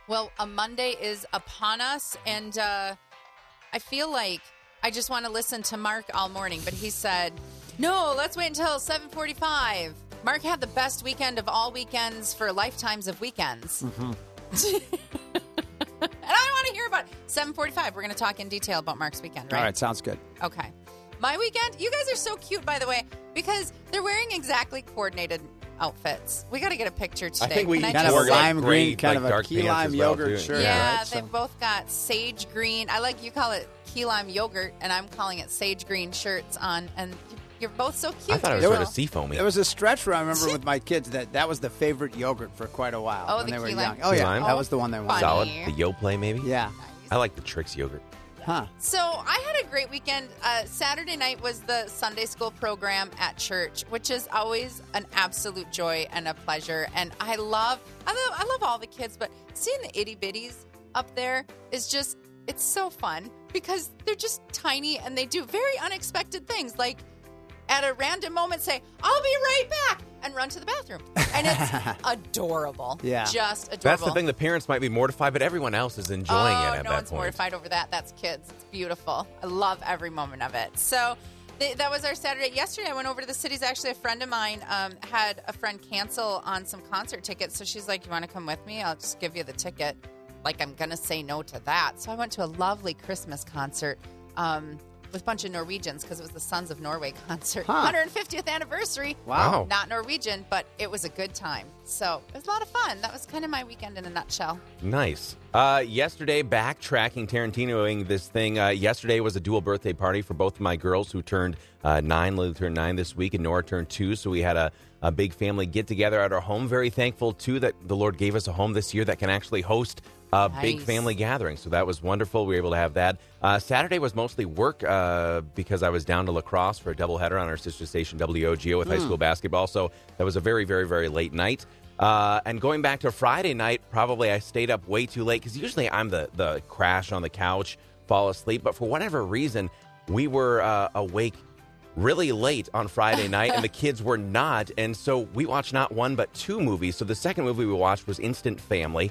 Well, a Monday is upon us, and I feel like I just want to listen to Mark all morning, but he said, no, let's wait until 7:45. Mark had the best weekend of all weekends for lifetimes of weekends. Mm-hmm. And I want to hear about it. 7:45. We're going to talk in detail about Mark's weekend, right? All right, sounds good. Okay. My weekend, you guys are so cute, by the way, because they're wearing exactly coordinated outfits. We got to get a picture today. I think we kind of a lime green, kind of a key lime yogurt shirt. Yeah, right? they've both got sage green. I like you call it key lime yogurt, and I'm calling it sage green shirts on. And you're both so cute. I thought it was sort of seafoamy. There was a stretch where I remember with my kids that was the favorite yogurt for quite a while when they were young. Oh, yeah. That was the one they wanted. Solid. The Yoplait, maybe? Yeah. I like the Trix yogurt. Huh. So I had a great weekend. Saturday night was the Sunday school program at church, which is always an absolute joy and a pleasure. And I love all the kids, but seeing the itty bitties up there is just, it's so fun because they're just tiny and they do very unexpected things. Like at a random moment say, I'll be right back, and run to the bathroom. And it's adorable. Yeah. Just adorable. That's the thing. The parents might be mortified, but everyone else is enjoying it at that point. No one's mortified over that. That's kids. It's beautiful. I love every moment of it. So that was our Saturday. Yesterday, I went over to the cities. Actually, a friend of mine had a friend cancel on some concert tickets. So she's like, you want to come with me? I'll just give you the ticket. Like, I'm going to say no to that. So I went to a lovely Christmas concert with a bunch of Norwegians because it was the Sons of Norway concert. 150th anniversary. Wow. Not Norwegian, but it was a good time. So it was a lot of fun. That was kind of my weekend in a nutshell. Nice. Yesterday, backtracking, Tarantinoing this thing. Yesterday was a dual birthday party for both of my girls who turned 9. Lily turned 9 this week, and Nora turned 2. So we had a big family get-together at our home. Very thankful, too, that the Lord gave us a home this year that can actually host a big family gathering. So that was wonderful. We were able to have that. Saturday was mostly work because I was down to La Crosse for a doubleheader on our sister station WOGO with high school basketball. So that was a very, very, very late night. And going back to Friday night, probably I stayed up way too late because usually I'm the crash on the couch, fall asleep. But for whatever reason, we were awake really late on Friday night, and the kids were not. And so we watched not one but 2 movies. So the second movie we watched was Instant Family.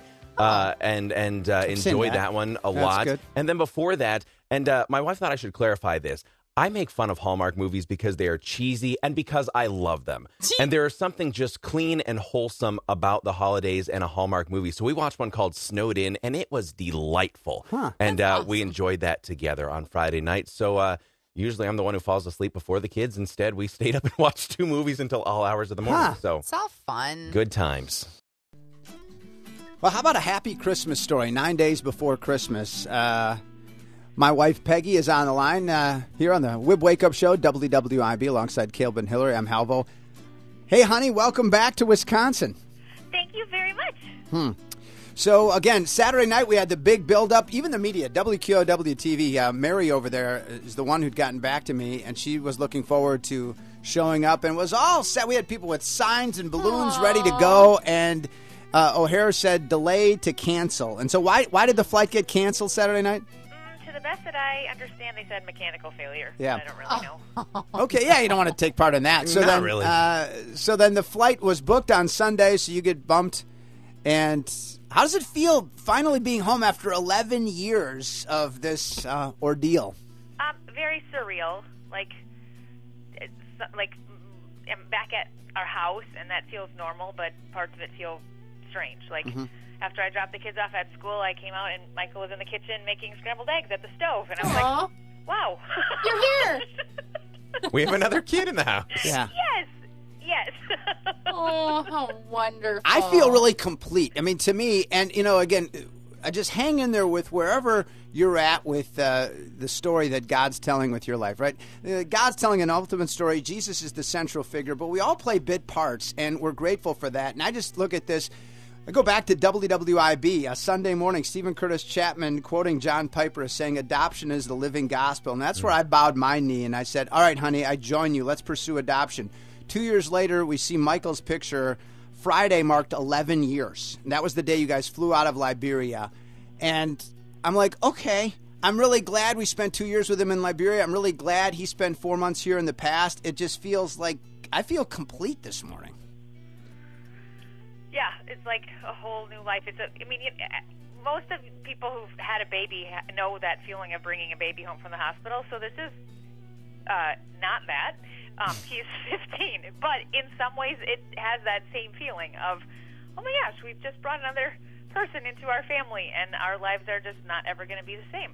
And enjoyed that one a lot. Good. And then before that, and my wife thought I should clarify this. I make fun of Hallmark movies because they are cheesy and because I love them. And there is something just clean and wholesome about the holidays and a Hallmark movie. So we watched one called Snowed In, and it was delightful. And awesome. We enjoyed that together on Friday night. So usually I'm the one who falls asleep before the kids. Instead, we stayed up and watched 2 movies until all hours of the morning. So It's all fun. good times. Well, how about a happy Christmas story? 9 days before Christmas. My wife, Peggy, is on the line here on the WIB Wake Up Show, WWIB, alongside Caleb and Hillary. I'm Halvo. Hey, honey, welcome back to Wisconsin. Thank you very much. So, again, Saturday night we had the big build-up. Even the media, WQOW-TV, Mary over there is the one who'd gotten back to me, and she was looking forward to showing up and was all set. We had people with signs and balloons ready to go, and O'Hare said delay to cancel. And so why did the flight get canceled Saturday night? To the best that I understand, they said mechanical failure. Yeah. I don't really know. Okay, yeah, you don't want to take part in that. So Not then, really. So then the flight was booked on Sunday, so you get bumped. And how does it feel finally being home after 11 years of this ordeal? Very surreal. Like I'm back at our house, and that feels normal, but parts of it feel strange. Like after I dropped the kids off at school, I came out, and Michael was in the kitchen making scrambled eggs at the stove, and I was like, "Wow, You're here." We have another kid in the house. Yeah. Yes. Oh, how wonderful. I feel really complete. I mean, to me, and, again, I just hang in there with wherever you're at with the story that God's telling with your life, right? God's telling an ultimate story. Jesus is the central figure, but we all play bit parts, and we're grateful for that. And I just look at this. I go back to WWIB, a Sunday morning, Stephen Curtis Chapman quoting John Piper as saying, adoption is the living gospel. And that's where I bowed my knee, and I said, all right, honey, I join you. Let's pursue adoption. 2 years later, we see Michael's picture. Friday marked 11 years. And that was the day you guys flew out of Liberia. And I'm like, okay, I'm really glad we spent 2 years with him in Liberia. I'm really glad he spent 4 months here in the past. It just feels like I feel complete this morning. Yeah, it's like a whole new life. Most of people who've had a baby know that feeling of bringing a baby home from the hospital. So this is not that. He's 15, but in some ways it has that same feeling of, oh my gosh, we've just brought another person into our family, and our lives are just not ever going to be the same.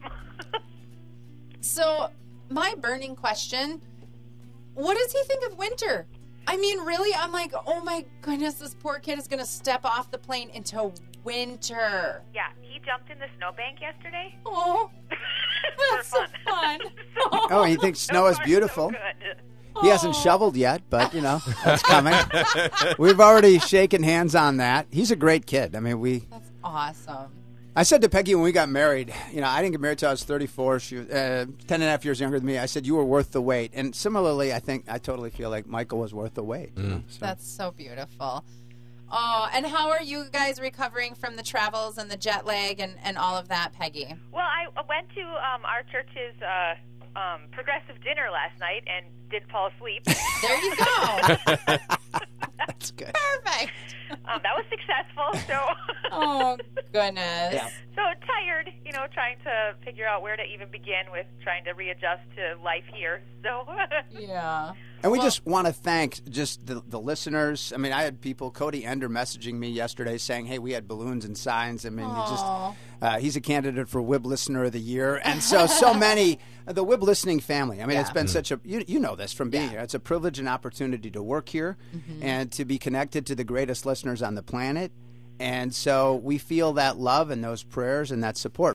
So, my burning question, what does he think of winter? I mean, really, I'm like, oh my goodness, this poor kid is going to step off the plane into winter. Yeah, he jumped in the snowbank yesterday. Oh, that's so fun. Oh, he thinks snow is beautiful. So good. He hasn't shoveled yet, but, that's coming. We've already shaken hands on that. He's a great kid. I mean, That's awesome. I said to Peggy when we got married, I didn't get married till I was 34. She was 10 and a half years younger than me. I said, you were worth the wait. And similarly, I totally feel like Michael was worth the wait. So. That's so beautiful. Oh, and how are you guys recovering from the travels and the jet lag and all of that, Peggy? Well, I went to our church's progressive dinner last night and did fall asleep. There you go. That's good. Perfect. That was successful. So. Oh, goodness. Yeah. So tired, trying to figure out where to even begin with trying to readjust to life here. So. Yeah. And we just want to thank just the listeners. I mean, I had people, Cody Ender, messaging me yesterday saying, hey, we had balloons and signs. I mean, he's a candidate for WIB Listener of the Year. And so many, the WIB listening family. I mean, it's been such a, you know this from being here. It's a privilege and opportunity to work here and to be connected to the greatest listeners on the planet. And so we feel that love and those prayers and that support.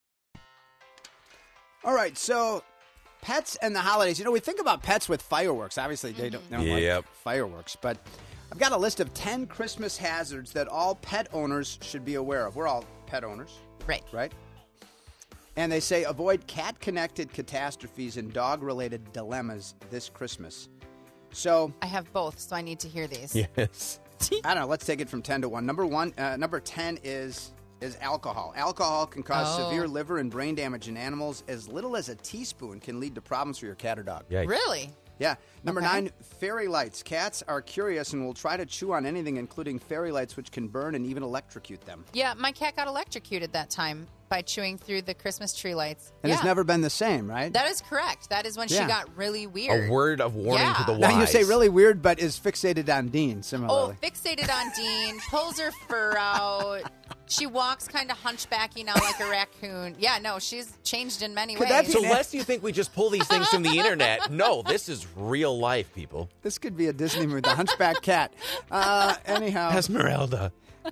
All right, so pets and the holidays. We think about pets with fireworks. Obviously, they don't like fireworks. But I've got a list of 10 Christmas hazards that all pet owners should be aware of. We're all pet owners. Right? And they say avoid cat-connected catastrophes and dog-related dilemmas this Christmas. So I have both, so I need to hear these. Yes. I don't know. Let's take it from 10 to 1. Number 10 is alcohol. Alcohol can cause severe liver and brain damage in animals. As little as a teaspoon can lead to problems for your cat or dog. Yikes. Really? Yeah. Number 9, fairy lights. Cats are curious and will try to chew on anything, including fairy lights, which can burn and even electrocute them. Yeah, my cat got electrocuted that time by chewing through the Christmas tree lights. And it's never been the same, right? That is correct. That is when she got really weird. A word of warning to the wise. Now you say really weird, but is fixated on Dean, similarly. Oh, fixated on Dean, pulls her fur out. She walks kind of hunchbacky now like a raccoon. Yeah, no, she's changed in many ways. So lest you think we just pull these things from the internet. No, this is real life, people. This could be a Disney movie, The Hunchback Cat. Anyhow. Esmeralda.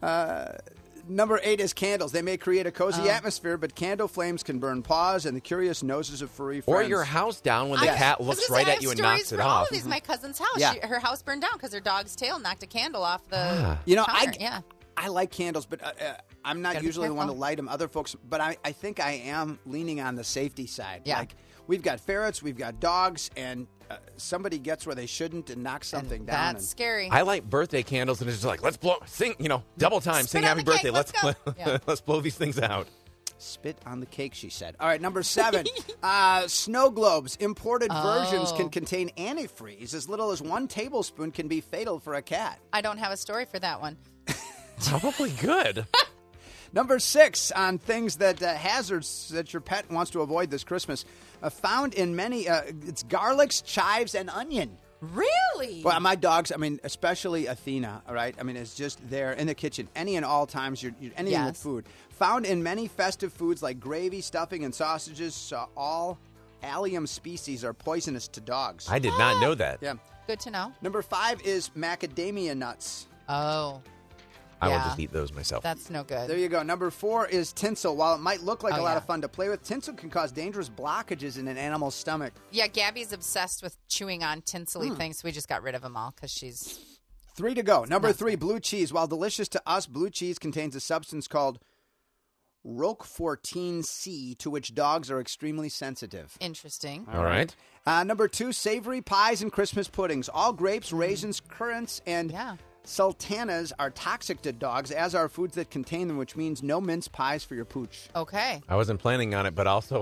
Number 8 is candles. They may create a cozy atmosphere, but candle flames can burn paws and the curious noses of furry friends. Or your house down when the cat looks right at you and knocks it for off. All of these, my cousin's house. Yeah. Her house burned down because her dog's tail knocked a candle off the counter. I like candles, but I'm not usually the one to careful. light them. Other folks, but I think I am leaning on the safety side. Yeah. Like, we've got ferrets, we've got dogs, and somebody gets where they shouldn't and knocks something down. That's scary. I light birthday candles, and it's just like, let's blow, sing, double time, sing happy birthday. Let's go. Let's blow these things out. Spit on the cake, she said. All right, number 7, snow globes. Imported versions can contain antifreeze. As little as 1 tablespoon can be fatal for a cat. I don't have a story for that one. Probably good. Number 6 on things that hazards that your pet wants to avoid this Christmas. Found in many, it's garlics, chives, and onion. Really? Well, my dogs, especially Athena, all right? It's just there in the kitchen. Any and all times, anything with food. Found in many festive foods like gravy, stuffing, and sausages. So all allium species are poisonous to dogs. I did not know that. Yeah. Good to know. Number 5 is macadamia nuts. Oh. I will just eat those myself. That's no good. There you go. Number 4 is tinsel. While it might look like a lot of fun to play with, tinsel can cause dangerous blockages in an animal's stomach. Yeah, Gabby's obsessed with chewing on tinsely things. We just got rid of them all because she's... 3 to go. Number 3, blue cheese. While delicious to us, blue cheese contains a substance called Roquefortine C, to which dogs are extremely sensitive. Interesting. All right. Number 2, savory pies and Christmas puddings. All grapes, raisins, currants, and sultanas are toxic to dogs, as are foods that contain them, which means no mince pies for your pooch. Okay. I wasn't planning on it, but also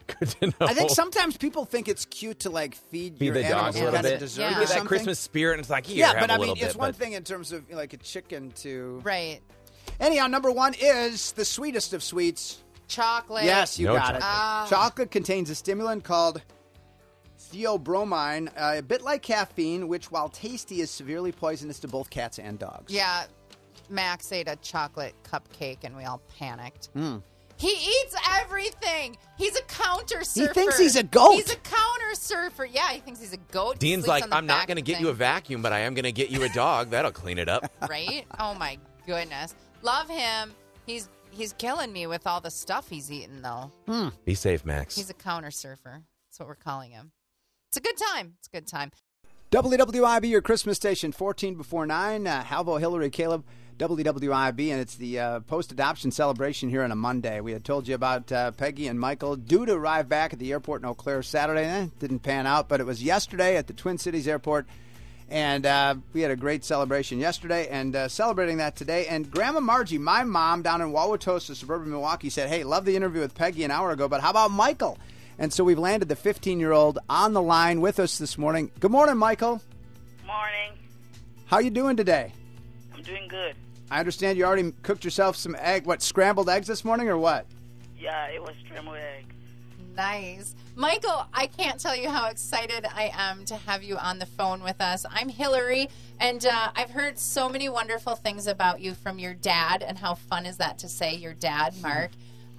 Good to know. I think sometimes people think it's cute to like feed your the animals dogs a little kind of bit. dessert Yeah. or Give that something. Christmas spirit, and it's like, here, Yeah, have but a I little mean, bit. it's one but- thing in terms of like a chicken to. Right. Anyhow, number one is the sweetest of sweets. Chocolate. Yes, you No got it. chocolate. Chocolate contains a stimulant called theobromine, a bit like caffeine, which, while tasty, is severely poisonous to both cats and dogs. Yeah. Max ate a chocolate cupcake and we all panicked. He eats everything. He's a counter surfer. thinks he's a goat. He's a counter surfer. Yeah, he thinks he's a goat. He Dean's sleeps like, on the I'm not back going to of get the you a thing." vacuum, but I am going to get you a dog. That'll clean it up. Right? Oh my goodness. Love him. He's killing me with all the stuff he's eating though. Be safe, Max. He's a counter surfer. That's what we're calling him. It's a good time. It's a good time. WWIB, your Christmas station, 14 before 9. Halvo, Hillary, Caleb, WWIB, and it's the post-adoption celebration here on a Monday. We had told you about Peggy and Michael due to arrive back at the airport in Eau Claire Saturday. Didn't pan out, but it was yesterday at the Twin Cities Airport, and we had a great celebration yesterday and celebrating that today. And Grandma Margie, my mom down in Wauwatosa, suburban Milwaukee, said, hey, love the interview with Peggy an hour ago, but how about Michael? And so we've landed the 15-year-old on the line with us this morning. Good morning, Michael. Morning. How you doing today? I'm doing good. I understand you already cooked yourself some scrambled eggs this morning or what? Yeah, it was scrambled eggs. Nice. Michael, I can't tell you how excited I am to have you on the phone with us. I'm Hillary, and I've heard so many wonderful things about you from your dad, and how fun is that to say, your dad, Mark.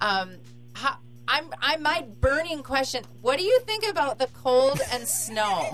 My burning question, what do you think about the cold and snow?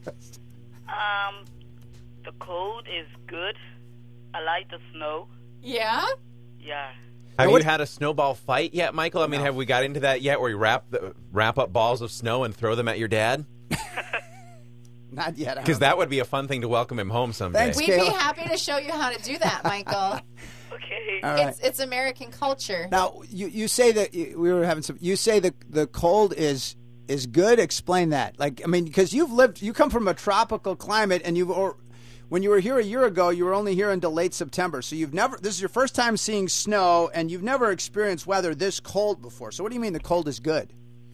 The cold is good. I like the snow. Yeah? Yeah. Have you had a snowball fight yet, Michael? I mean, have we got into that yet where you wrap up balls of snow and throw them at your dad? Not yet. Because that would be a fun thing to welcome him home someday. Thanks. We'd Kayla. be happy to show you how to do that, Michael. Okay. All right. It's American culture. Now, you say that we were having some. You say the cold is good. Explain that. Like, I mean, because you come from a tropical climate, and when you were here a year ago, you were only here until late September. So this is your first time seeing snow, and you've never experienced weather this cold before. So what do you mean the cold is good?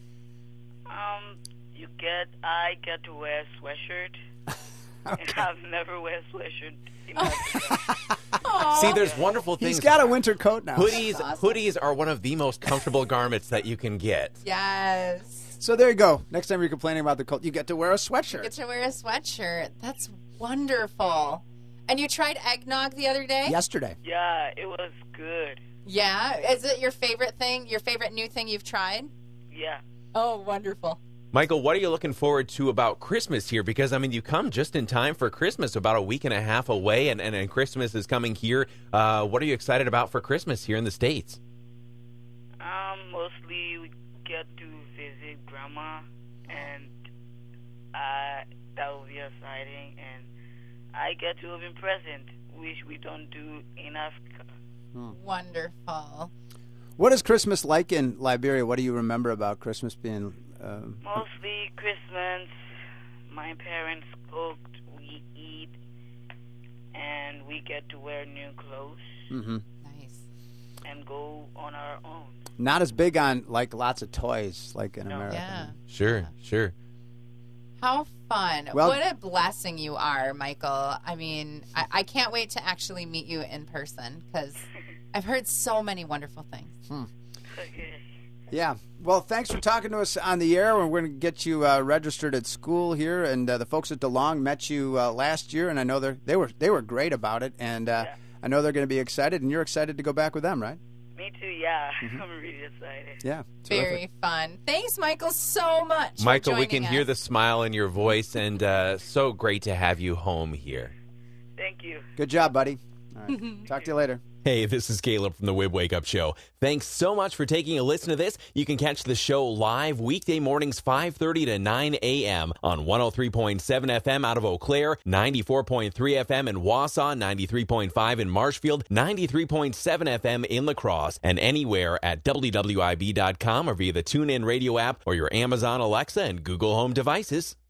I get to wear a sweatshirt. And I've never wear a sweatshirt in my life. See, there's wonderful things. He's got a winter coat now. Hoodies are one of the most comfortable garments that you can get. Yes. So there you go. Next time you're complaining about the cold, you get to wear a sweatshirt. Get to wear a sweatshirt. That's wonderful. And you tried eggnog the other day? Yesterday. Yeah, it was good. Yeah? Is it your favorite thing? Your favorite new thing you've tried? Yeah. Oh, wonderful. Michael, what are you looking forward to about Christmas here? Because, I mean, you come just in time for Christmas, about a week and a half away, and Christmas is coming here. What are you excited about for Christmas here in the States? Mostly we get to visit Grandma, and that will be exciting. And I get to open present, which we don't do in Africa. Wonderful. What is Christmas like in Liberia? What do you remember about Christmas being? Mostly Christmas. My parents cooked, we eat, and we get to wear new clothes Nice. and go on our own. Not as big on like lots of toys like in No. America. Yeah. Sure. How fun. Well- What a blessing you are, Michael. I mean, I can't wait to actually meet you in person because I've heard so many wonderful things. Okay. Yeah. Well, thanks for talking to us on the air. We're going to get you registered at school here, and the folks at DeLong met you last year, and I know they were great about it, and I know they're going to be excited, and you're excited to go back with them, right? Me too, yeah. I'm really excited. Yeah. Very fun. Thanks, Michael, so much. for Michael, we joining can hear us. the smile in your voice, and so great to have you home here. Thank you. Good job, buddy. All right. Talk to you later. Hey, this is Caleb from the Wib Wake Up Show. Thanks so much for taking a listen to this. You can catch the show live weekday mornings 5:30 to 9 a.m. on 103.7 FM out of Eau Claire, 94.3 FM in Wausau, 93.5 in Marshfield, 93.7 FM in La Crosse, and anywhere at WWIB.com or via the TuneIn radio app or your Amazon Alexa and Google Home devices.